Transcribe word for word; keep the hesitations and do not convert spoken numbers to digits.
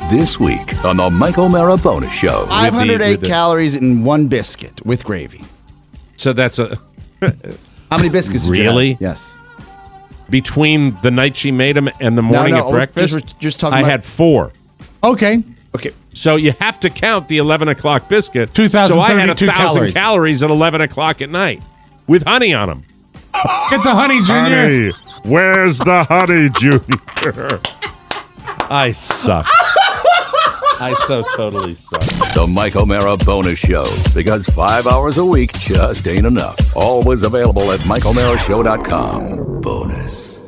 This week on the Mike O'Mara Bonus Show. five hundred eight with the- calories in one biscuit with gravy. So that's a How many biscuits did you Really? have? Yes. between the night she made them and the morning no, at breakfast. just- just talking I about- had four. Okay. Okay. So you have to count the eleven o'clock biscuit. two thousand So I had a thirty-two thousand calories. calories at eleven o'clock at night with honey on them. Get the honey, Junior. Where's the honey, Junior? I suck. I so totally suck. The Mike O'Mara Bonus Show, because five hours a week just ain't enough. Always available at Mike O'Mara Show dot com. Bonus.